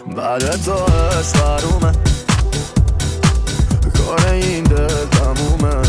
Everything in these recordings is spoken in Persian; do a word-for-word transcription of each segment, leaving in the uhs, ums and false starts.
بعد تو عشق حرومه، کار این دل تمومه.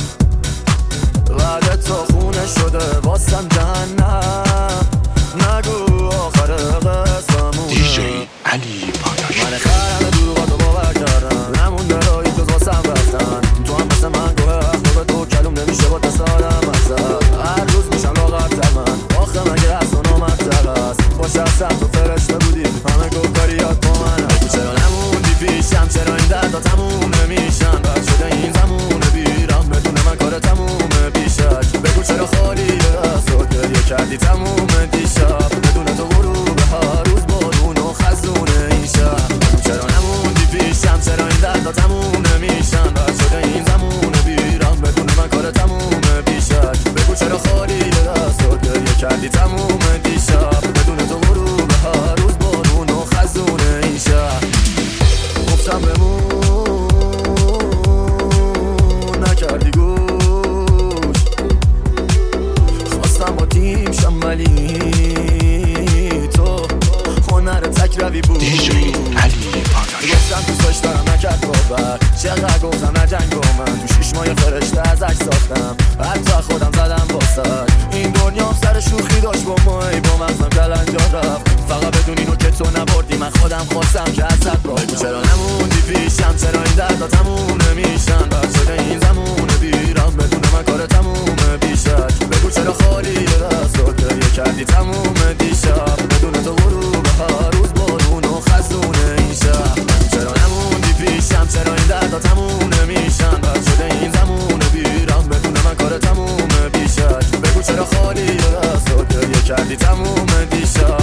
بعد تو خونه شده واسم جهنم، نگو آخر قسمونه. دیجی علی پاداش من خرم دروغاتو باور کردم، نمونده رایی جز واسم رفتن. تو هم مثل من گوه اخلاق به تو کلوم نمیشه با دست آدم مقصد. هر روز میشم لاغرتر من، آخه مگه از تو نامدتر است. باشه اصلا تو فرشته بودی، همه گو کاریات با من هست. چرا نموندی پیشم، چرا این دردا تموم نمیشن؟ بد شده این زمونه بیرم بدون من کار تمومه بیشک. بگو چرا خالی دست رو گریه کردی تموم دیشب، بدون تو غروب هر روز بارون و خزونه این شب. چرا نموندی پیشم، چرا این دردا تموم نمیشن؟ بد شده این زمونه بیرم بدون من کار تمومه بیشک. بگو چرا خالی دست رو گریه کردی تموم دیشب، بدون تو غروب هر روز بارون و خزونه این شب. گفتم بمون نکردی گوش، خواستم با تیم شم ولی تو هنر تک روی بود. دیجی علی پاداش گفتم دوست داشتم نکرد باور، چقدر گفتم نجنگ با من. تو شیش ماه فرشته ازش ساختم، حتی خودم زدم واسد. این دنیا سر شوخی داشت با ما، ای با مغزم کلنجا رفت. فقط بدون اینو که تو نبردی، من خودم خواستم که ازت باید. چرا نموندی پیشم، چرا این دردا تموم نمیشن؟ بد شده این زمونه بیرم بدون من کار تمومه بیشک. بگو چرا خالی دست رو گریه کردی تموم دیشب، بدون تو غروب هر روز بارون و خزونه این شب. چرا نموندی پیشم، چرا این دردا تموم نمیشن؟ بد شده این زمونه بیرم بدون من کار تمومه بیشک. بگو چرا خالی دست رو گریه کردی تموم دیشب،